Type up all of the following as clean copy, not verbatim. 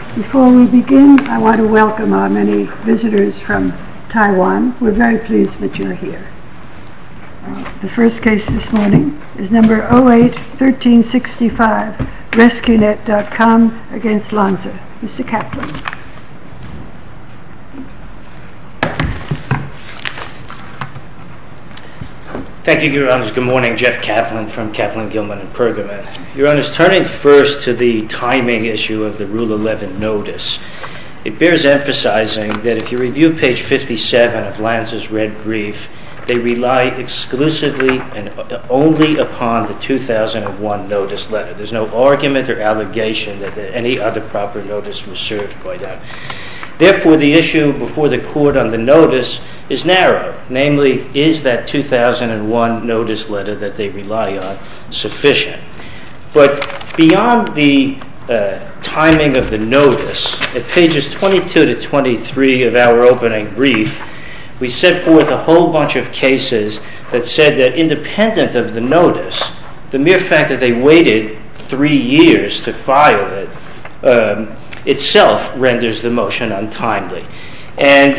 Before we begin, I want to welcome our many visitors from Taiwan. We're very pleased that you're here. The first case this morning is number 08-1365, RescueNet.com against Lanza. Mr. Kaplan. Thank you, Your Honors. Good morning. Jeff Kaplan from Kaplan, Gilman, and Pergamon. Your Honors, turning first to the timing issue of the Rule 11 notice, it bears emphasizing that if you review page 57 of Lanza's red brief, they rely exclusively and only upon the 2001 notice letter. There's no argument or allegation that any other proper notice was served by them. Therefore, the issue before the court on the notice is narrow. Namely, is that 2001 notice letter that they rely on sufficient? But beyond the timing of the notice, at pages 22 to 23 of our opening brief, we set forth a whole bunch of cases that said that independent of the notice, the mere fact that they waited 3 years to file it itself renders the motion untimely. And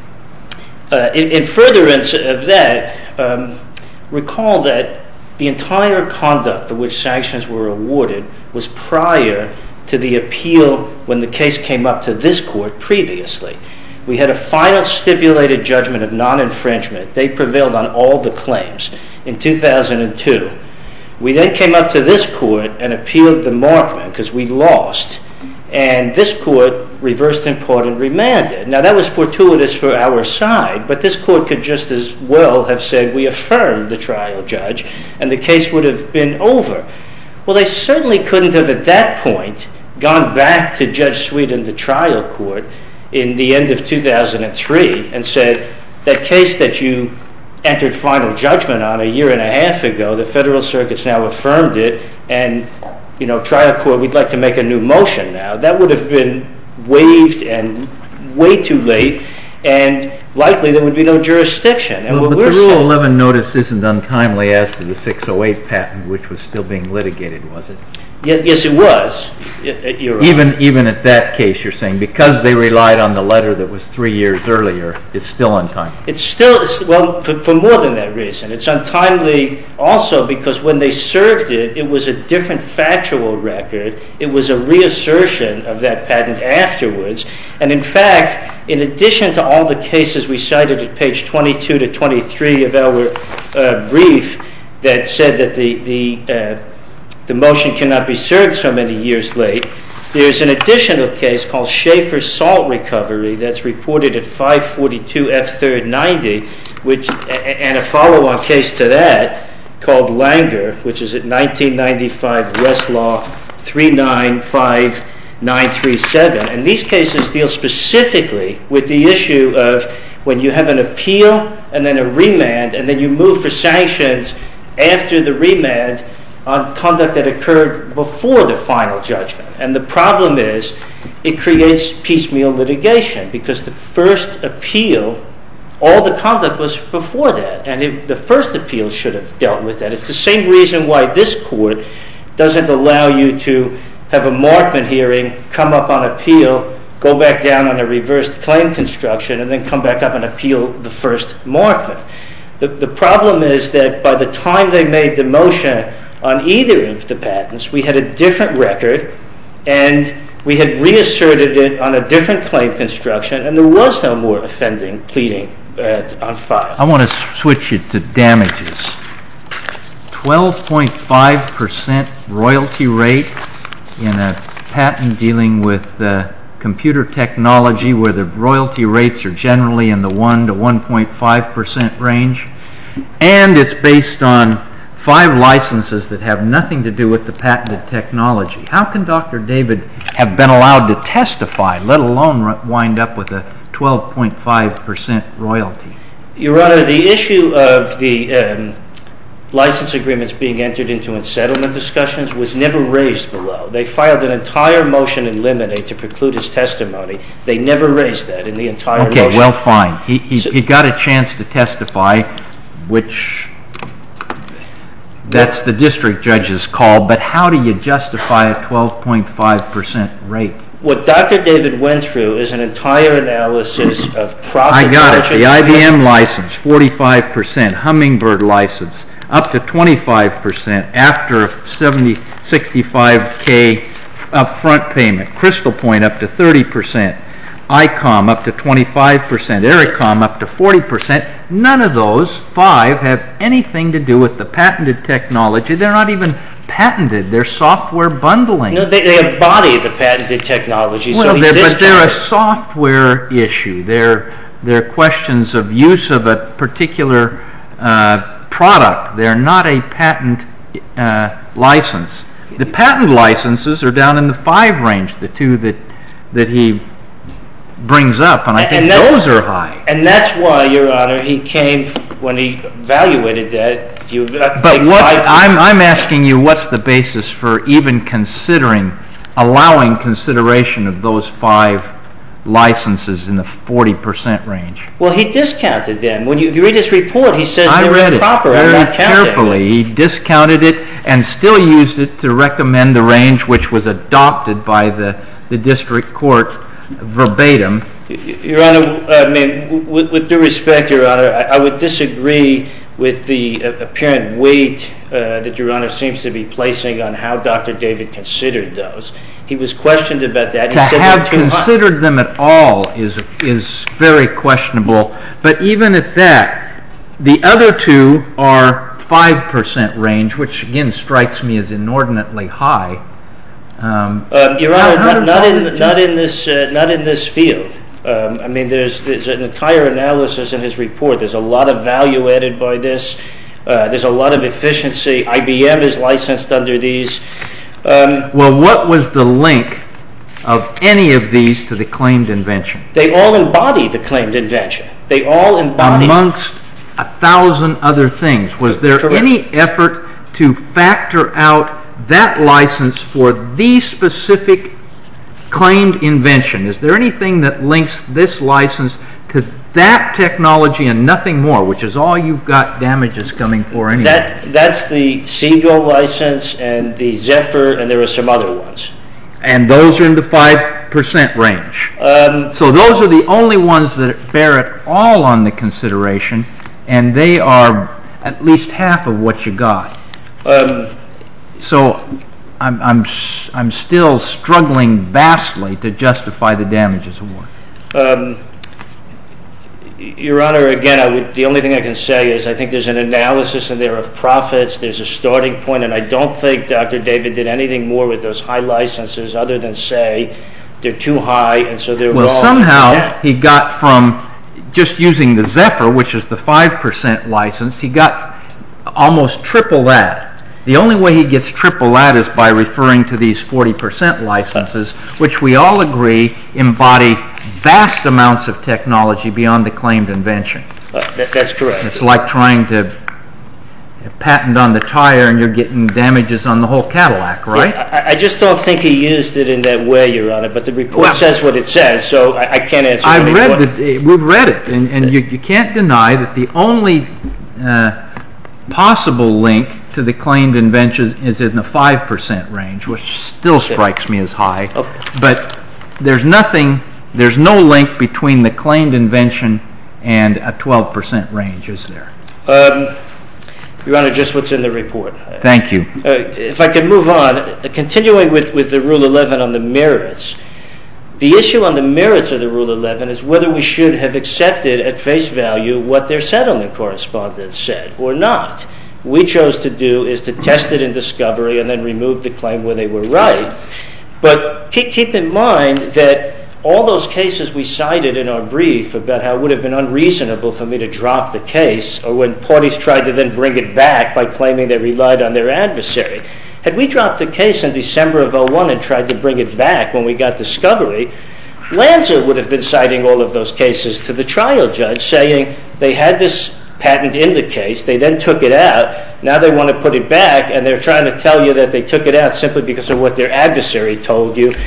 in furtherance of that, recall that the entire conduct for which sanctions were awarded was prior to the appeal when the case came up to this court previously. We had a final stipulated judgment of non-infringement. They prevailed on all the claims in 2002. We then came up to this court and appealed the Markman because we lost. And this court reversed in part and remanded. Now, that was fortuitous for our side, but this court could just as well have said we affirmed the trial judge and the case would have been over. Well, they certainly couldn't have at that point gone back to Judge Sweet in the trial court in the end of 2003 and said, that case that you entered final judgment on a year and a half ago, the Federal Circuit's now affirmed it, and trial court, we'd like to make a new motion now. That would have been waived and way too late, and likely there would be no jurisdiction. And but the Rule 11 notice isn't untimely as to the 608 patent, which was still being litigated, was it? Yes, it was. Even at that case, you're saying, because they relied on the letter that was 3 years earlier, it's still untimely. It's still, well, for more than that reason. It's untimely also because when they served it, it was a different factual record. It was a reassertion of that patent afterwards. And in fact, in addition to all the cases we cited at page 22 to 23 of our brief that said that the motion cannot be served so many years late, there's an additional case called Schaefer's Salt Recovery that's reported at 542 F3rd 90, and a follow-on case to that called Langer, which is at 1995 Westlaw 395937. And these cases deal specifically with the issue of when you have an appeal and then a remand, and then you move for sanctions after the remand on conduct that occurred before the final judgment. And the problem is it creates piecemeal litigation because the first appeal, all the conduct was before that, and the first appeal should have dealt with that. It's the same reason why this court doesn't allow you to have a Markman hearing, come up on appeal, go back down on a reversed claim construction, and then come back up and appeal the first Markman. The problem is that by the time they made the motion on either of the patents, we had a different record, and we had reasserted it on a different claim construction, and there was no more offending pleading on file. I want to switch it to damages. 12.5% royalty rate in a patent dealing with computer technology where the royalty rates are generally in the 1 to 1.5% range, and it's based on 5 licenses that have nothing to do with the patented technology. How can Dr. David have been allowed to testify, let alone wind up with a 12.5% royalty? Your Honor, the issue of the license agreements being entered into in settlement discussions was never raised below. They filed an entire motion in limine to preclude his testimony. They never raised that in the entire motion. Okay, well, fine. He got a chance to testify, which that's the district judge's call, but how do you justify a 12.5% rate? What Dr. David went through is an entire analysis of profit I got it. The margins. IBM license, 45%. Hummingbird license, up to 25% after 65K upfront payment. Crystal Point, up to 30%. ICOM, up to 25%. Ericom, up to 40%. None of those 5 have anything to do with the patented technology. They're not even patented. They're software bundling. No, they embody the patented technology. Well, so but they're a software issue. They're questions of use of a particular product. They're not a patent license. The patent licenses are down in the 5 range, the 2 that he brings up, and I think those are high. And that's why, Your Honor, he came, when he evaluated that, if you But I'm asking you, what's the basis for even allowing consideration of those 5 licenses in the 40% range? Well, he discounted them. When you read his report, he says I they're read improper. it I'm very not counting carefully. He discounted it and still used it to recommend the range which was adopted by the district court verbatim. Your Honor, I mean, with due respect, Your Honor, I would disagree with the apparent weight that Your Honor seems to be placing on how Dr. David considered those. He was questioned about that. To have considered them at all is very questionable. But even at that, the other 2 are 5% range, which again strikes me as inordinately high. Your Honor, not in this field. I mean, there's an entire analysis in his report. There's a lot of value added by this. There's a lot of efficiency. IBM is licensed under these. Well, what was the link of any of these to the claimed invention? They all embody the claimed invention. They all embody. Amongst 1,000 other things, was there any effort to factor out that license for the specific claimed invention? Is there anything that links this license to that technology and nothing more, which is all you've got damages coming for anyway? That's the Seagull license and the Zephyr, and there are some other ones. And those are in the 5% range. So those are the only ones that bear at all on the consideration, and they are at least half of what you got. So I'm still struggling vastly to justify the damages award. Your Honor, again, the only thing I can say is I think there's an analysis in there of profits. There's a starting point, and I don't think Dr. David did anything more with those high licenses other than say they're too high, and so they're wrong. Well, somehow he got from just using the Zephyr, which is the 5% license, he got almost triple that. The only way he gets triple that is by referring to these 40% licenses, which we all agree embody vast amounts of technology beyond the claimed invention. That's correct. It's like trying to patent on the tire and you're getting damages on the whole Cadillac, right? Yeah, I just don't think he used it in that way, Your Honor, but the report says what it says, so I can't answer anymore. We've read it, and you can't deny that the only possible link to the claimed invention is in the 5% range, which still strikes me as high. But there's no link between the claimed invention and a 12% range, is there? Your Honor, just what's in the report. Thank you. If I can move on, continuing with the Rule 11 on the merits, the issue on the merits of the Rule 11 is whether we should have accepted at face value what their settlement correspondence said or not. We chose to do is to test it in discovery and then remove the claim where they were right. But keep in mind that all those cases we cited in our brief about how it would have been unreasonable for me to drop the case, or when parties tried to then bring it back by claiming they relied on their adversary. Had we dropped the case in December of 2001 and tried to bring it back when we got discovery, Lanza would have been citing all of those cases to the trial judge saying they had this patent in the case, they then took it out, now they want to put it back, and they're trying to tell you that they took it out simply because of what their adversary told him,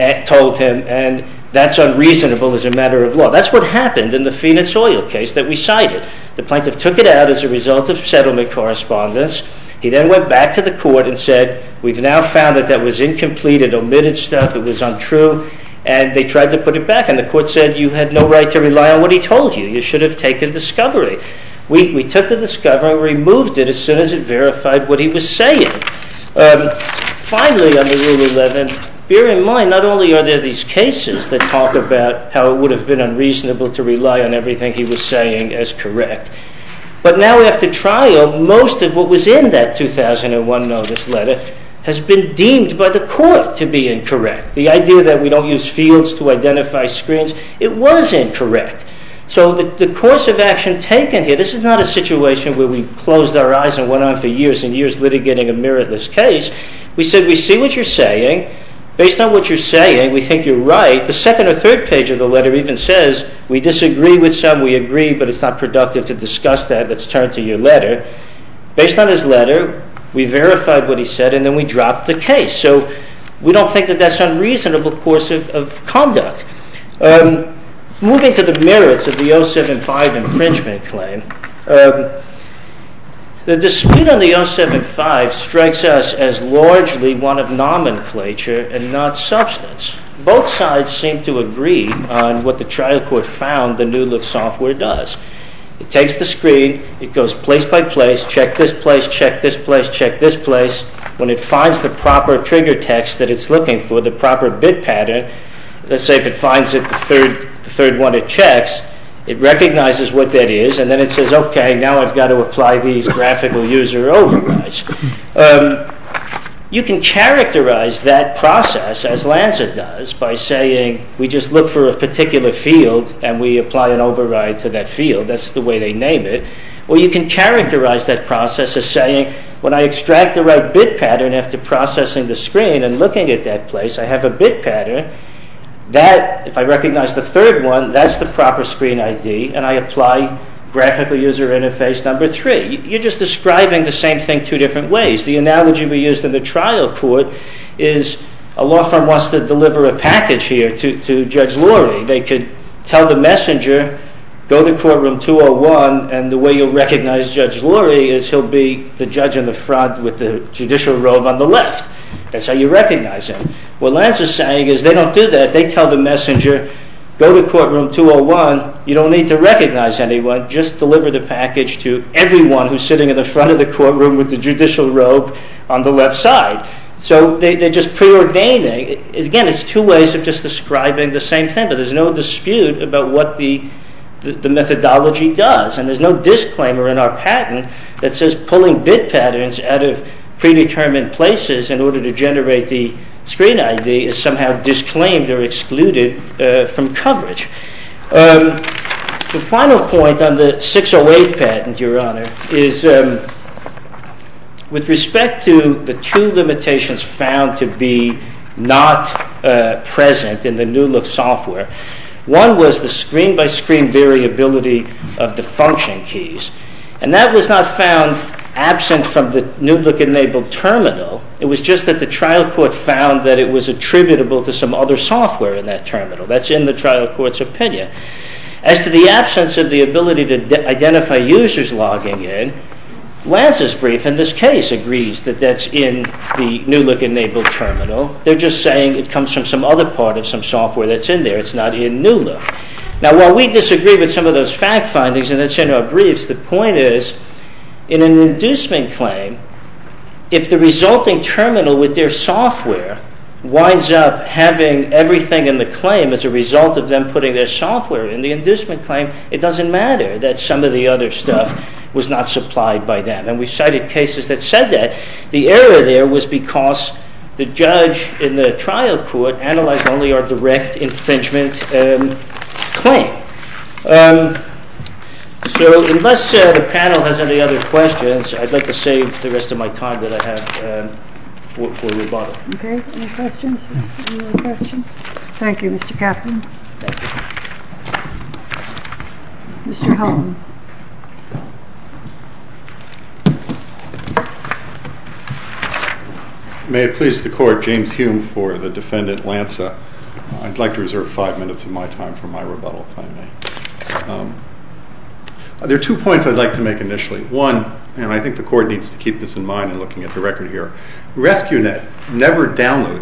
and that's unreasonable as a matter of law. That's what happened in the Phoenix Oil case that we cited. The plaintiff took it out as a result of settlement correspondence. He then went back to the court and said, we've now found that was incomplete, it omitted stuff, it was untrue, And they tried to put it back, and the court said you had no right to rely on what he told you. You should have taken discovery. We took the discovery and removed it as soon as it verified what he was saying. Finally, on the Rule 11, bear in mind, not only are there these cases that talk about how it would have been unreasonable to rely on everything he was saying as correct, but now after trial, most of what was in that 2001 notice letter has been deemed by the court to be incorrect. The idea that we don't use fields to identify screens, it was incorrect. So the course of action taken here, this is not a situation where we closed our eyes and went on for years and years litigating a meritless case. We said, we see what you're saying. Based on what you're saying, we think you're right. The second or third page of the letter even says, we disagree with some, we agree, but it's not productive to discuss that. Let's turn to your letter. Based on his letter, we verified what he said, and then we dropped the case. So we don't think that that's an unreasonable course of conduct. Moving to the merits of the 075 infringement claim, the dispute on the 075 strikes us as largely one of nomenclature and not substance. Both sides seem to agree on what the trial court found the New Look software does. It takes the screen, it goes place by place, check this place, check this place, check this place. When it finds the proper trigger text that it's looking for, the proper bit pattern, let's say if it finds it the third one it checks, it recognizes what that is, and then it says, okay, now I've got to apply these graphical user overrides. You can characterize that process, as Lanza does, by saying we just look for a particular field and we apply an override to that field. That's the way they name it. Or you can characterize that process as saying, when I extract the right bit pattern after processing the screen and looking at that place, I have a bit pattern. That, if I recognize the third one, that's the proper screen ID, and I apply graphical user interface number 3. You're just describing the same thing two different ways. The analogy we used in the trial court is a law firm wants to deliver a package here to Judge Lurie. They could tell the messenger, go to courtroom 201, and the way you'll recognize Judge Lurie is he'll be the judge in the front with the judicial robe on the left. That's how you recognize him. What Lanza's saying is they don't do that. They tell the messenger, go to courtroom 201. You don't need to recognize anyone. Just deliver the package to everyone who's sitting in the front of the courtroom with the judicial robe on the left side. So they're just preordaining. Again, it's two ways of just describing the same thing, but there's no dispute about what the methodology does. And there's no disclaimer in our patent that says pulling bit patterns out of predetermined places in order to generate the screen ID is somehow disclaimed or excluded from coverage. The final point on the 608 patent, Your Honor, is with respect to the two limitations found to be not present in the New Look software. One was the screen-by-screen variability of the function keys. And that was not found absent from the New Look-enabled terminal. It was just that the trial court found that it was attributable to some other software in that terminal. That's in the trial court's opinion. As to the absence of the ability to identify users logging in, Lanza's brief in this case agrees that that's in the New Look-enabled terminal. They're just saying it comes from some other part of some software that's in there. It's not in New Look. Now, while we disagree with some of those fact findings, and that's in our briefs, the point is, in an inducement claim, if the resulting terminal with their software winds up having everything in the claim as a result of them putting their software in the inducement claim, it doesn't matter that some of the other stuff was not supplied by them. And we've cited cases that said that. The error there was because the judge in the trial court analyzed only our direct infringement claim. So unless the panel has any other questions, I'd like to save the rest of my time that I have for rebuttal. Okay, any questions? Any more questions? Thank you, Mr. Kaplan. Thank you. Mr. Holm. May it please the Court, James Hume for the defendant, Lanza. I'd like to reserve 5 minutes of my time for my rebuttal, if I may. There are 2 points I'd like to make initially. One, and I think the Court needs to keep this in mind in looking at the record here, RescueNet never downloaded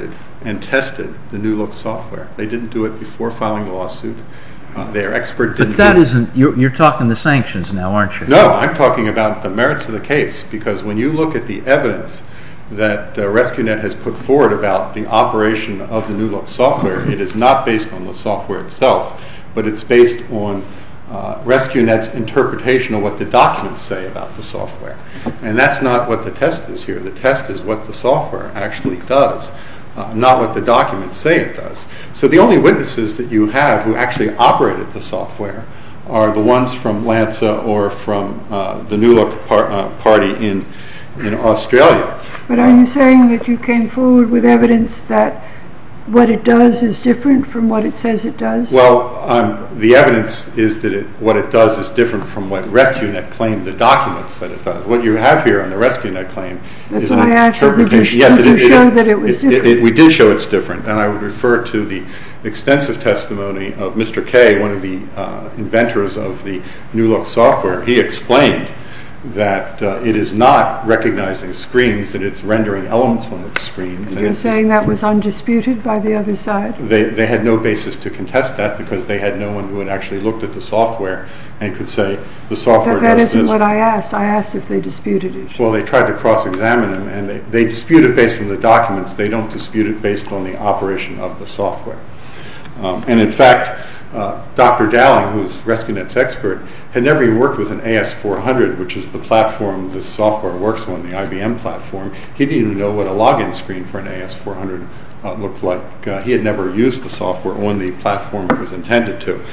and tested the New Look software. They didn't do it before filing the lawsuit. Their expert didn't. But that isn't. You're talking the sanctions now, aren't you? No, I'm talking about the merits of the case, because when you look at the evidence that RescueNet has put forward about the operation of the New Look software, it is not based on the software itself, but it's based on RescueNet's interpretation of what the documents say about the software. And that's not what the test is here. The test is what the software actually does, not what the documents say it does. So the only witnesses that you have who actually operated the software are the ones from LANSA or from the New Look party in Australia. But are you saying that you came forward with evidence that what it does is different from what it says it does? Well, the evidence is that what it does is different from what RescueNet claimed the documents that it does. What you have here on the RescueNet claim is an interpretation. Yes, did you show that it was different? We did show it's different, and I would refer to the extensive testimony of Mr. Kay, one of the inventors of the New Look software. He explained that it is not recognizing screens, that it's rendering elements on the screens. You're saying that was undisputed by the other side? They had no basis to contest that because they had no one who had actually looked at the software and could say the software does this. That isn't what I asked. I asked if they disputed it. Well, they tried to cross-examine him, and they dispute it based on the documents. They don't dispute it based on the operation of the software. And in fact, Dr. Dowling, who's RescueNet's expert, had never even worked with an AS400, which is the platform this software works on, the IBM platform. He didn't even know what a login screen for an AS400 looked like. He had never used the software on the platform it was intended to.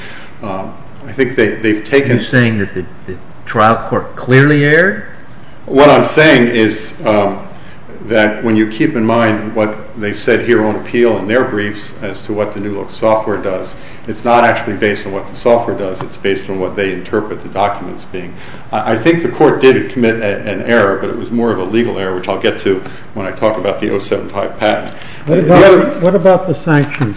I think they've taken... Are you saying that the trial court clearly erred? What I'm saying is that when you keep in mind what they've said here on appeal in their briefs as to what the New Look software does, it's not actually based on what the software does, it's based on what they interpret the documents being. I think the court did commit an error, but it was more of a legal error, which I'll get to when I talk about the 075 patent. What about the sanctions?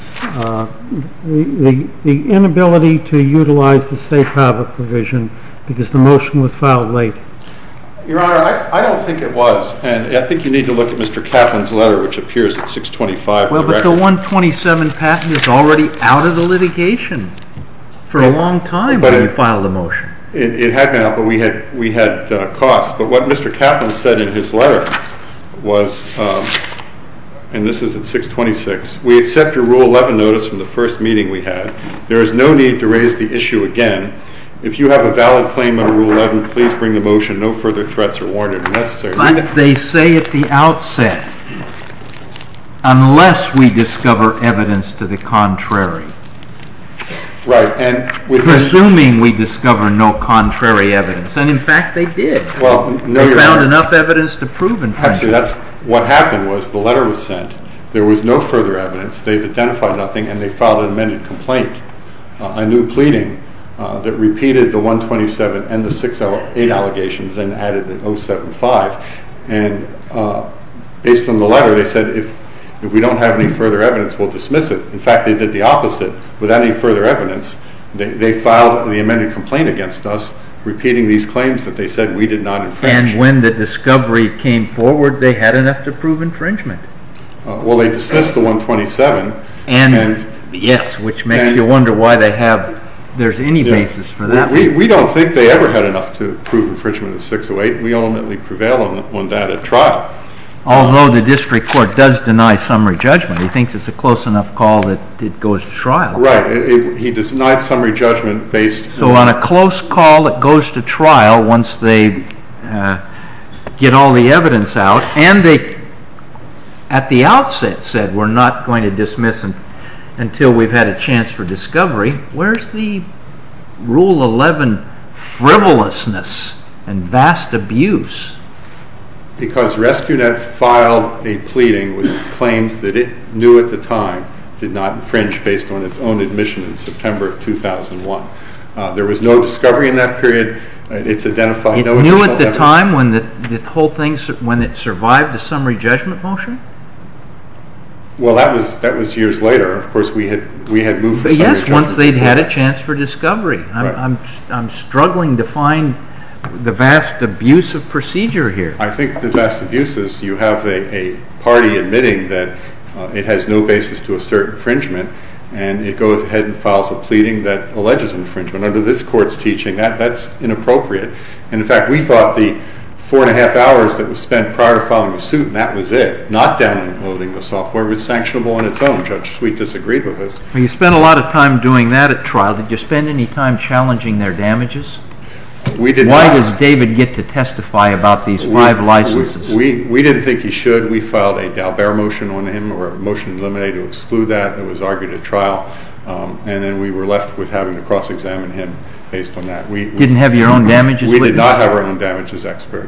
The inability to utilize the safe harbor provision because the motion was filed late. Your Honor, I don't think it was, and I think you need to look at Mr. Kaplan's letter, which appears at 625. Well, but the 127 patent is already out of the litigation for a long time when you filed the motion. It had been out, but we had costs. But what Mr. Kaplan said in his letter was, and this is at 626, we accept your Rule 11 notice from the first meeting we had. There is no need to raise the issue again. If you have a valid claim under Rule 11, please bring the motion. No further threats are warranted or necessary. But they say at the outset, unless we discover evidence to the contrary. Right, and presuming we discover no contrary evidence, and in fact they did. Well, no, they found enough evidence to prove infringement. Actually, that's what happened. Was the letter was sent, there was no further evidence. They've identified nothing, and they filed an amended complaint, a new pleading. That repeated the 127 and the 608 allegations and added the 075. And based on the letter, they said if we don't have any further evidence, we'll dismiss it. In fact, they did the opposite. Without any further evidence, they filed the amended complaint against us, repeating these claims that they said we did not infringe. And when the discovery came forward, they had enough to prove infringement. Well, they dismissed the 127. And yes, which makes you wonder why there's any basis for that. We don't think they ever had enough to prove infringement of 608. We ultimately prevailed on that at trial. Although the district court does deny summary judgment. He thinks it's a close enough call that it goes to trial. Right. He denied summary judgment based So on a close call that goes to trial, once they get all the evidence out, and they at the outset said we're not going to dismiss until we've had a chance for discovery, where's the Rule 11 frivolousness and vast abuse? Because RescueNet filed a pleading with claims that it knew at the time did not infringe based on its own admission in September of 2001. There was no discovery in that period. It's identified no additional evidence. It knew at the time when the whole thing, when it survived the summary judgment motion? Well, that was years later. Of course, we had moved for summary judgment. Yes, once they'd had a chance for discovery. Right. I'm struggling to find the vast abuse of procedure here. I think the vast abuse is you have a party admitting that it has no basis to assert infringement, and it goes ahead and files a pleading that alleges infringement. Under this court's teaching, that's inappropriate. And in fact, we thought the 4.5 hours that was spent prior to filing the suit, and that was it, not downloading the software, was sanctionable on its own. Judge Sweet disagreed with us. Well, you spent a lot of time doing that at trial. Did you spend any time challenging their damages? We did Why not. does David get to testify about these 5 licenses? We didn't think he should. We filed a Dalbert motion on him, or a motion to eliminate to exclude that. It was argued at trial, and then we were left with having to cross-examine him based on that. We didn't have your own damages? We did not have our own damages expert,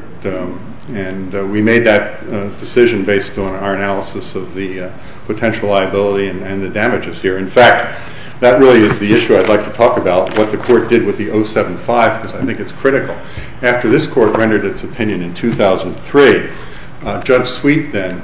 and we made that decision based on our analysis of the potential liability and the damages here. In fact, that really is the issue I'd like to talk about, what the court did with the 075, because I think it's critical. After this court rendered its opinion in 2003, Judge Sweet then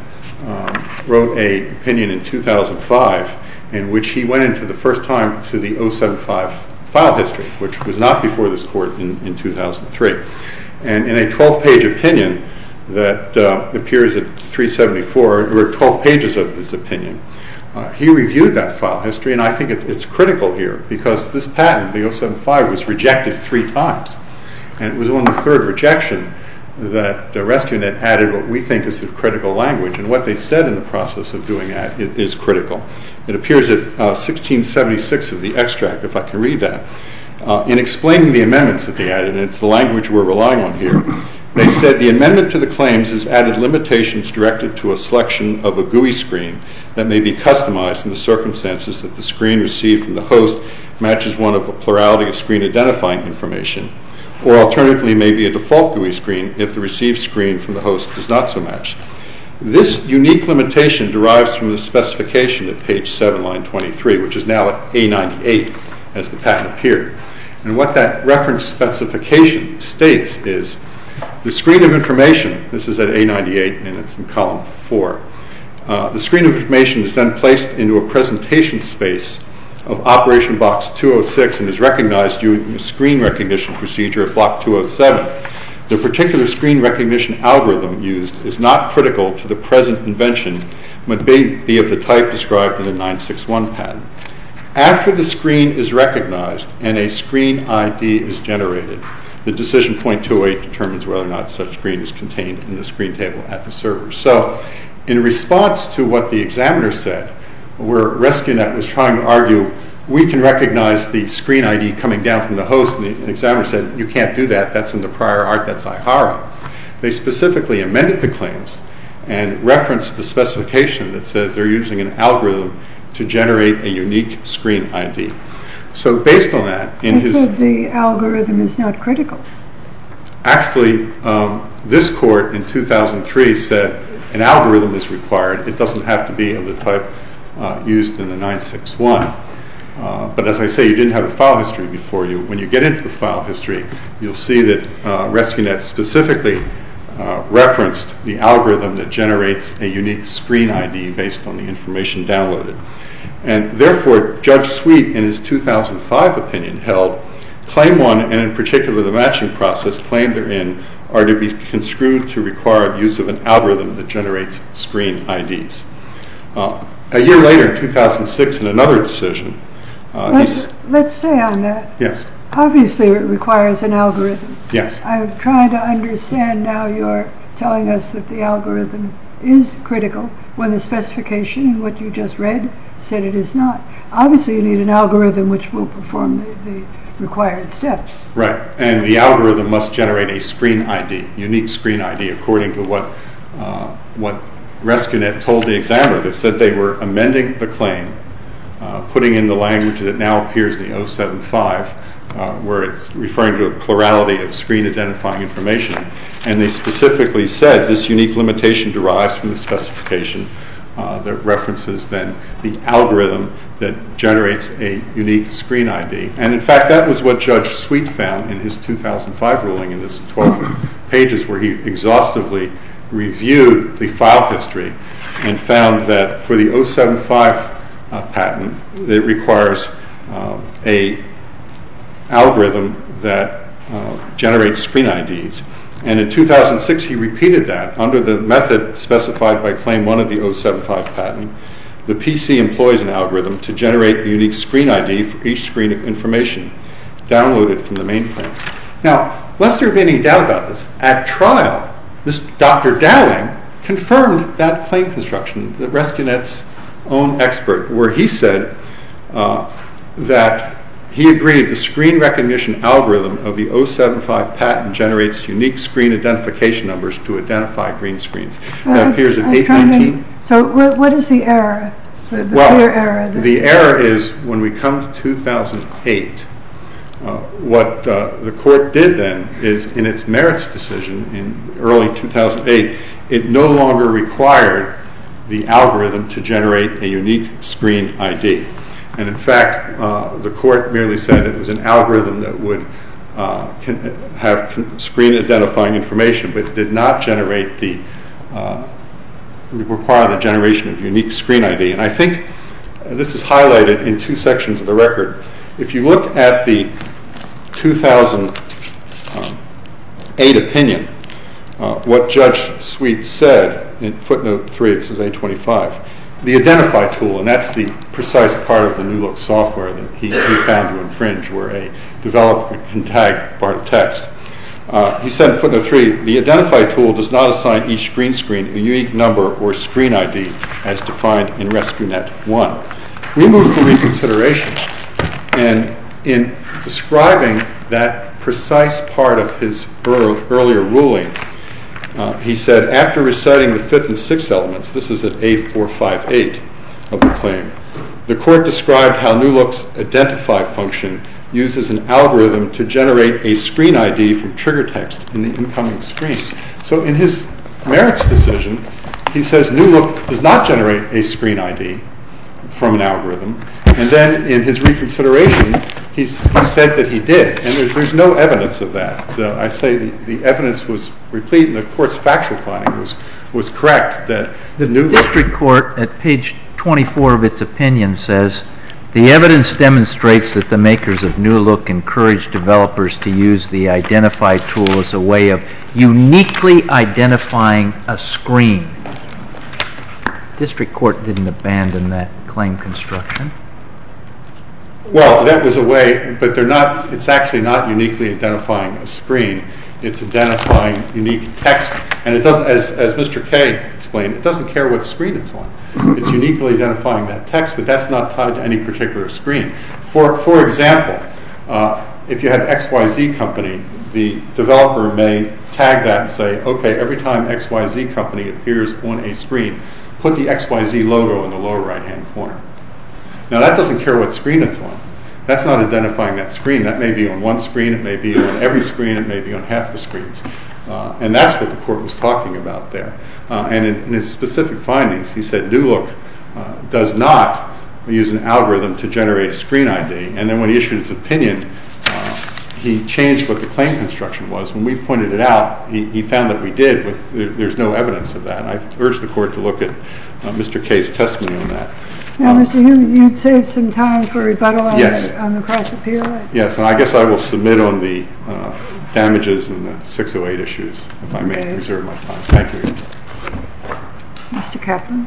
wrote an opinion in 2005 in which he went into the first time to the 075 file history, which was not before this court in 2003. And in a 12-page opinion that appears at 374, there were 12 pages of this opinion. He reviewed that file history, and I think it's critical here because this patent, the 075, was rejected 3 times. And it was on the 3rd rejection that RescueNet added what we think is the critical language. And what they said in the process of doing that is critical. It appears at 1676 of the extract, if I can read that. In explaining the amendments that they added, and it's the language we're relying on here, they said the amendment to the claims has added limitations directed to a selection of a GUI screen that may be customized in the circumstances that the screen received from the host matches one of a plurality of screen identifying information, or alternatively may be a default GUI screen if the received screen from the host does not so match. This unique limitation derives from the specification at page 7, line 23, which is now at A98 as the patent appeared. And what that reference specification states is the screen of information, this is at A98 and it's in column 4, the screen of information is then placed into a presentation space of Operation Box 206 and is recognized using a screen recognition procedure at block 207. The particular screen recognition algorithm used is not critical to the present invention, but may be of the type described in the 961 patent. After the screen is recognized and a screen ID is generated, the decision point 208 determines whether or not such screen is contained in the screen table at the server. So, in response to what the examiner said, where RescueNet was trying to argue we can recognize the screen ID coming down from the host, and the examiner said you can't do that, that's in the prior art, that's IHARA. They specifically amended the claims and referenced the specification that says they're using an algorithm to generate a unique screen ID. So based on that, in his... said the algorithm is not critical. Actually, this court in 2003 said an algorithm is required. It doesn't have to be of the type used in the 961. But as I say, you didn't have a file history before you. When you get into the file history, you'll see that RescueNet specifically referenced the algorithm that generates a unique screen ID based on the information downloaded. And therefore, Judge Sweet, in his 2005 opinion, held Claim 1, and in particular the matching process claimed therein, are to be construed to require the use of an algorithm that generates screen IDs. A year later, in 2006, in another decision, let's stay on that. Yes. Obviously, it requires an algorithm. Yes. I'm trying to understand now you're telling us that the algorithm is critical when the specification in what you just read said it is not. Obviously, you need an algorithm which will perform the required steps. Right, and the algorithm must generate a screen ID, unique screen ID, according to what RescueNet told the examiner. They said they were amending the claim, putting in the language that now appears in the 075, where it's referring to a plurality of screen identifying information. And they specifically said this unique limitation derives from the specification that references then the algorithm that generates a unique screen ID. And in fact, that was what Judge Sweet found in his 2005 ruling in this 12 pages where he exhaustively reviewed the file history and found that for the 075 patent, it requires a algorithm that generates screen IDs. And in 2006, he repeated that. Under the method specified by Claim 1 of the 075 patent, the PC employs an algorithm to generate a unique screen ID for each screen of information downloaded from the mainframe. Now, lest there be any doubt about this, at trial, this Dr. Dowling confirmed that claim construction, the RescueNet's own expert, where he said that he agreed the screen recognition algorithm of the 075 patent generates unique screen identification numbers to identify green screens. That appears at 819. So what is the error? The clear error? The error is when we come to 2008, what the court did then is, in its merits decision in early 2008, it no longer required the algorithm to generate a unique screen ID. And in fact, the court merely said it was an algorithm that would have screen identifying information, but did not generate require the generation of unique screen ID. And I think this is highlighted in two sections of the record. If you look at the 2008 opinion, what Judge Sweet said in footnote 3, this is A25, the identify tool, and that's the precise part of the New Look software that he found to infringe, where a developer can tag part of text. He said in footnote 3, the identify tool does not assign each green screen a unique number or screen ID as defined in RescueNet 1. We moved for reconsideration, and in describing that precise part of his earlier ruling, he said, after reciting the fifth and sixth elements, this is at A458 of the claim, the court described how New Look's identify function uses an algorithm to generate a screen ID from trigger text in the incoming screen. So in his merits decision, he says New Look does not generate a screen ID from an algorithm. And then in his reconsideration, he said that he did. And there's no evidence of that. I say the evidence was replete, and the court's factual finding was correct. That the district court at page 24 of its opinion says, the evidence demonstrates that the makers of New Look encourage developers to use the identify tool as a way of uniquely identifying a screen. District court didn't abandon that claim construction. Well, that was a way, but it's actually not uniquely identifying a screen. It's identifying unique text. And it doesn't, as Mr. Kay explained, it doesn't care what screen it's on. It's uniquely identifying that text, but that's not tied to any particular screen. For example, if you have XYZ company, the developer may tag that and say, okay, every time XYZ company appears on a screen, put the XYZ logo in the lower right-hand corner. Now, that doesn't care what screen it's on. That's not identifying that screen. That may be on one screen, it may be on every screen, it may be on half the screens. And that's what the court was talking about there. And in his specific findings, he said New Look does not use an algorithm to generate a screen ID. And then when he issued his opinion, he changed what the claim construction was. When we pointed it out, he found that we did. There's no evidence of that. And I urge the court to look at Mr. Kay's testimony on that. Now, Mr. Hume, you'd saved some time for rebuttal on the cross-appeal. Yes, and I guess I will submit on the damages and the 608 issues, if I may reserve my time. Thank you. Mr. Kaplan.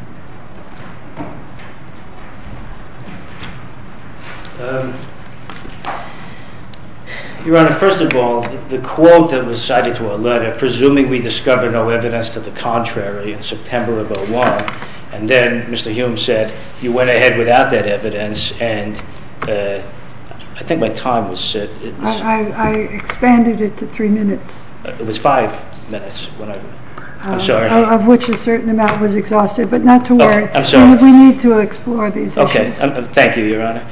Your Honor, first of all, the quote that was cited to our letter, presuming we discover no evidence to the contrary in September of 2001, and then Mr. Hume said, you went ahead without that evidence, and I think my time was set. I expanded it to 3 minutes. It was 5 minutes when I'm sorry. Of which a certain amount was exhausted, but not to worry. I'm sorry. We need to explore these issues. Okay, thank you, Your Honor.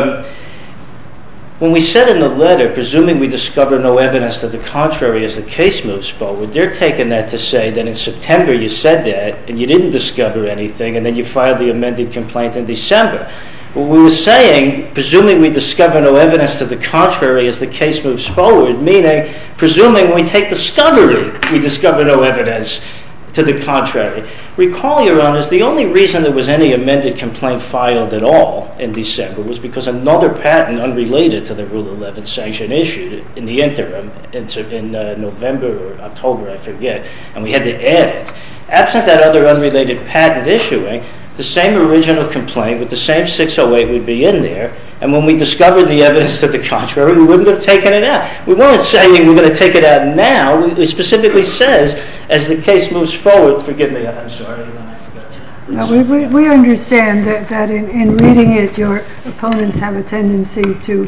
When we said in the letter, presuming we discover no evidence to the contrary as the case moves forward, they're taking that to say that in September you said that and you didn't discover anything, and then you filed the amended complaint in December. What we were saying, presuming we discover no evidence to the contrary as the case moves forward, meaning presuming when we take discovery we discover no evidence To the contrary. Recall, Your Honors, the only reason there was any amended complaint filed at all in December was because another patent unrelated to the Rule 11 sanction issued in the interim in November or October, I forget, and we had to add it. Absent that other unrelated patent issuing, the same original complaint with the same 608 would be in there, and when we discovered the evidence to the contrary, we wouldn't have taken it out. We weren't saying we're going to take it out now. It specifically says, as the case moves forward, forgive me, I'm sorry, I forgot to... No, we understand that in reading it, your opponents have a tendency to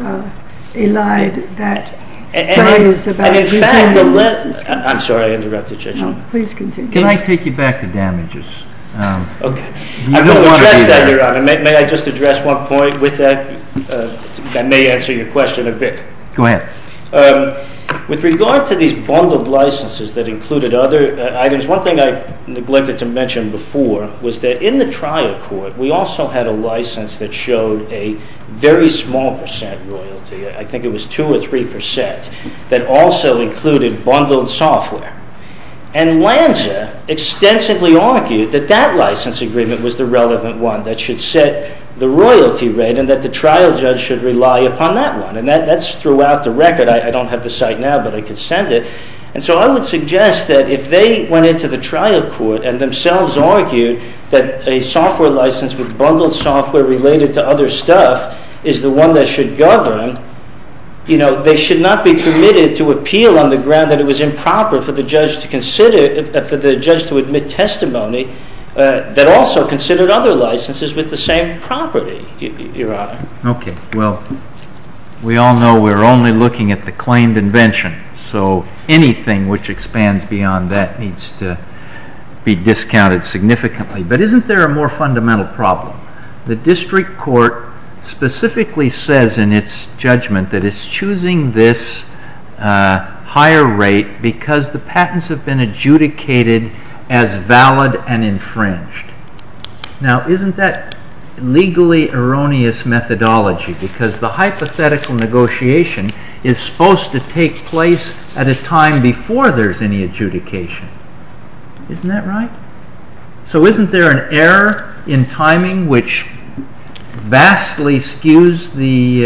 elide that phrase about... And in fact, I'm sorry, I interrupted, Judge. No, please continue. Can I take you back to damages? Okay. I'm going to address that, Your Honor. May I just address one point with that? That may answer your question a bit. Go ahead. With regard to these bundled licenses that included other items, one thing I've neglected to mention before was that in the trial court, we also had a license that showed a very small percent royalty. I think it was 2 or 3%, that also included bundled software. And Lanza extensively argued that that license agreement was the relevant one that should set the royalty rate and that the trial judge should rely upon that one. And that's throughout the record. I don't have the site now, but I could send it. And so I would suggest that if they went into the trial court and themselves argued that a software license with bundled software related to other stuff is the one that should govern, they should not be permitted to appeal on the ground that it was improper for the judge to consider, for the judge to admit testimony that also considered other licenses with the same property, Your Honor. Okay. Well, we all know we're only looking at the claimed invention, so anything which expands beyond that needs to be discounted significantly. But isn't there a more fundamental problem? The district court specifically says in its judgment that it's choosing this higher rate because the patents have been adjudicated as valid and infringed. Now, isn't that legally erroneous methodology? Because the hypothetical negotiation is supposed to take place at a time before there's any adjudication. Isn't that right? So isn't there an error in timing which vastly skews the...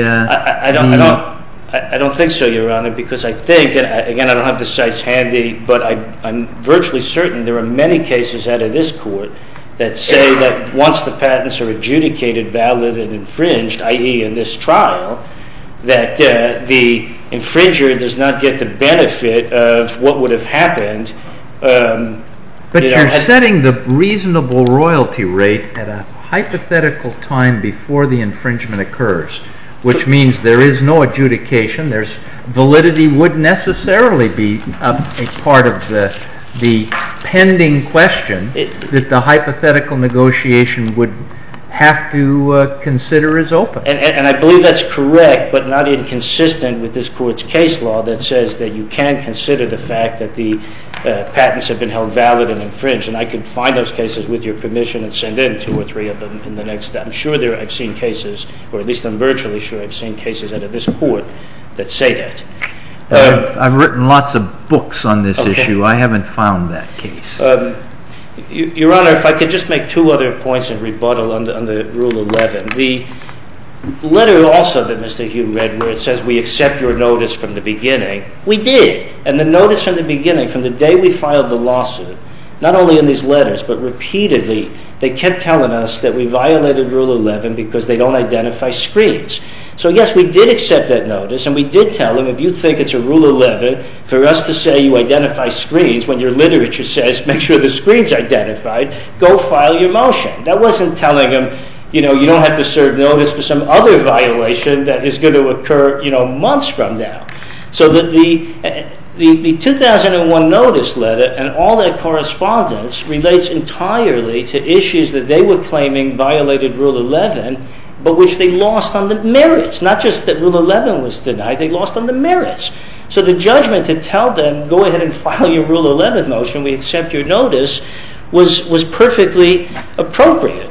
I don't think so, Your Honor, because I think, and again, I don't have the sites handy, but I'm virtually certain there are many cases out of this court that say that once the patents are adjudicated valid and infringed, i.e. in this trial, that the infringer does not get the benefit of what would have happened. But you're setting the reasonable royalty rate at a hypothetical time before the infringement occurs, which means there is no adjudication. There's validity would necessarily be a part of the pending question that the hypothetical negotiation would have to consider as open. And I believe that's correct, but not inconsistent with this court's case law that says that you can consider the fact that the patents have been held valid and infringed. And I could find those cases with your permission and send in 2 or 3 of them in the next... I'm sure I've seen cases, or at least I'm virtually sure I've seen cases out of this court that say that. I've written lots of books on this issue. I haven't found that case. Your Honor, if I could just make 2 other points in rebuttal on the Rule 11. The letter also that Mr. Hugh read where it says we accept your notice from the beginning, we did. And the notice from the beginning, from the day we filed the lawsuit, not only in these letters, but repeatedly, they kept telling us that we violated Rule 11 because they don't identify screens. So yes, we did accept that notice, and we did tell them if you think it's a Rule 11 for us to say you identify screens when your literature says make sure the screen's identified, go file your motion. That wasn't telling them, you don't have to serve notice for some other violation that is going to occur, months from now. So that the 2001 notice letter and all that correspondence relates entirely to issues that they were claiming violated Rule 11, but which they lost on the merits. Not just that Rule 11 was denied, they lost on the merits. So the judgment to tell them, go ahead and file your Rule 11 motion, we accept your notice, was perfectly appropriate.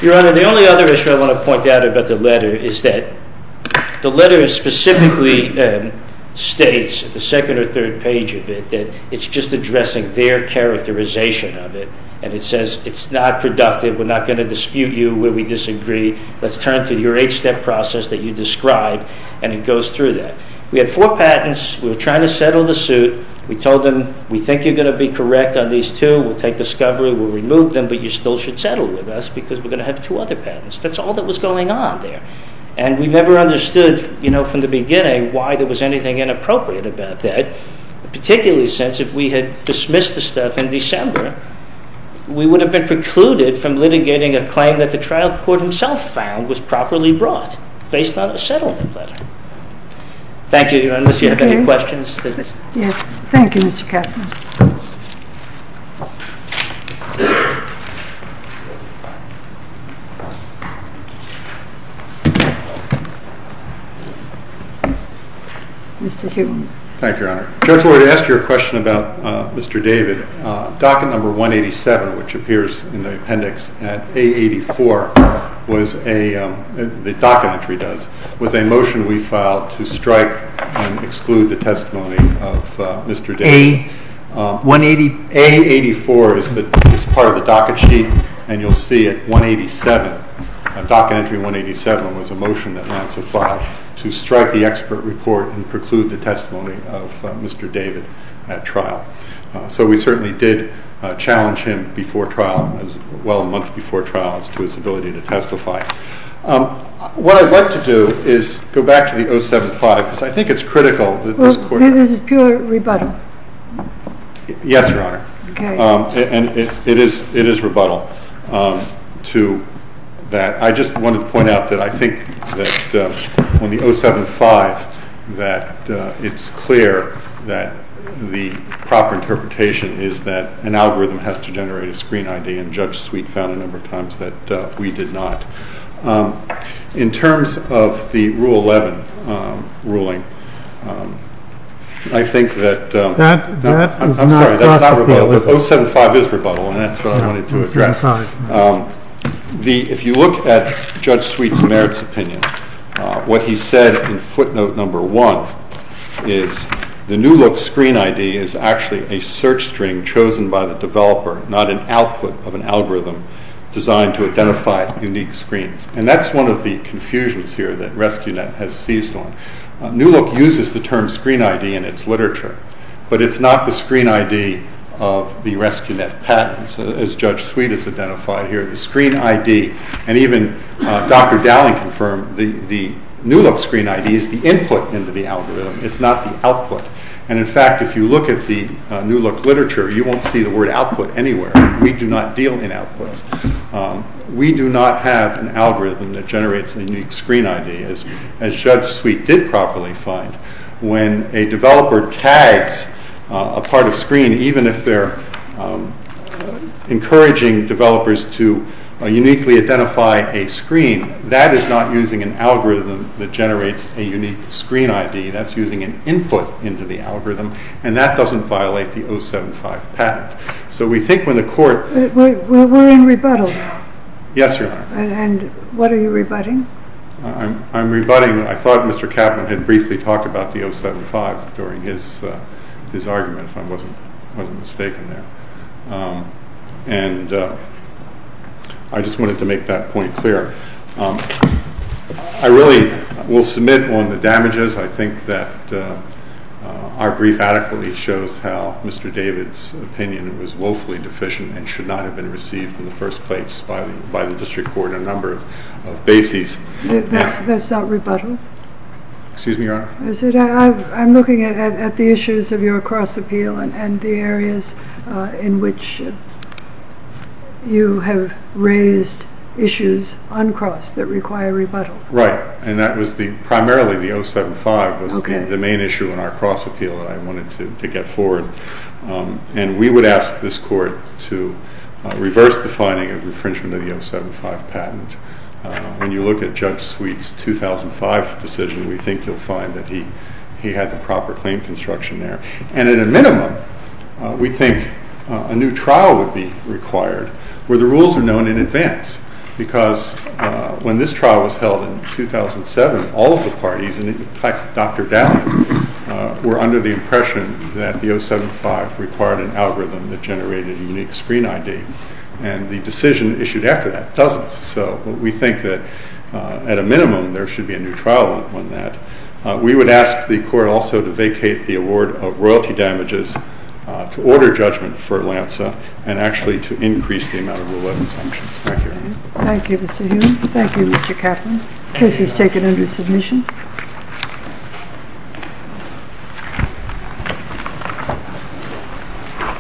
Your Honor, the only other issue I want to point out about the letter is that the letter specifically states at the second or third page of it that it's just addressing their characterization of it. And it says it's not productive, we're not going to dispute you where we disagree, let's turn to your 8-step process that you described, and it goes through that. We had 4 patents, we were trying to settle the suit, we told them, we think you're going to be correct on these 2, we'll take discovery, we'll remove them, but you still should settle with us because we're going to have 2 other patents. That's all that was going on there. And we never understood, from the beginning why there was anything inappropriate about that, particularly since if we had dismissed the stuff in December, we would have been precluded from litigating a claim that the trial court himself found was properly brought based on a settlement letter. Thank you, Your Honor. Unless you have any questions. Yes. Thank you, Mr. Kaplan. Mr. Hume. Thank you, Your Honor. Judge Lord, to ask you a question about Mr. David, docket number 187, which appears in the appendix at A84, was the docket entry was a motion we filed to strike and exclude the testimony of Mr. David. A84 is part of the docket sheet, and you'll see at 187, docket entry 187 was a motion that Lanza filed to strike the expert report and preclude the testimony of Mr. David at trial. So we certainly did challenge him before trial, as well a month before trial, as to his ability to testify. What I'd like to do is go back to the 075, because I think it's critical that this court... This is pure rebuttal. Yes, Your Honor. Okay. And it is rebuttal to that. I just wanted to point out that I think that on the 075 that it's clear that the proper interpretation is that an algorithm has to generate a screen ID, and Judge Sweet found a number of times that we did not. In terms of the Rule 11 ruling, I think that... I'm sorry, that's not rebuttal, but 075 is rebuttal, and that's what I wanted to address. If you look at Judge Sweet's merits opinion, what he said in footnote number 1 is the new look screen ID is actually a search string chosen by the developer, not an output of an algorithm designed to identify unique screens. And that's one of the confusions here that RescueNet has seized on. New Look uses the term screen ID in its literature, but it's not the screen ID of the RescueNet patents, as Judge Sweet has identified here. The screen ID, and even Dr. Dowling confirmed, the New Look screen ID is the input into the algorithm. It's not the output. And in fact, if you look at the New Look literature, you won't see the word output anywhere. We do not deal in outputs. We do not have an algorithm that generates a unique screen ID, as Judge Sweet did properly find. When a developer tags a part of screen, even if they're encouraging developers to uniquely identify a screen, that is not using an algorithm that generates a unique screen ID. That's using an input into the algorithm, and that doesn't violate the 075 patent. So we think when the court... We're in rebuttal now. Yes, Your Honor. And what are you rebutting? I'm rebutting... I thought Mr. Kaplan had briefly talked about the 075 during his argument, if I wasn't mistaken there. I just wanted to make that point clear. I really will submit on the damages. I think that our brief adequately shows how Mr. David's opinion was woefully deficient and should not have been received in the first place by the district court on a number of bases. That's not rebuttal? Excuse me, Your Honor? I'm looking at the issues of your cross appeal and the areas in which you have raised issues uncrossed that require rebuttal. Right, and that was primarily the 075 was the main issue in our cross appeal that I wanted to get forward. And we would ask this court to reverse the finding of infringement of the 075 patent. When you look at Judge Sweet's 2005 decision, we think you'll find that he had the proper claim construction there. And at a minimum, we think a new trial would be required where the rules are known in advance. because when this trial was held in 2007, all of the parties, and in fact Dr. Downing, were under the impression that the 075 required an algorithm that generated a unique screen ID. And the decision issued after that doesn't. So we think that at a minimum there should be a new trial on that. We would ask the court also to vacate the award of royalty damages, to order judgment for Lanza, and actually to increase the amount of Rule 11 sanctions. Thank you. Thank you, Mr. Hume. Thank you, Mr. Kaplan. Case is taken under submission.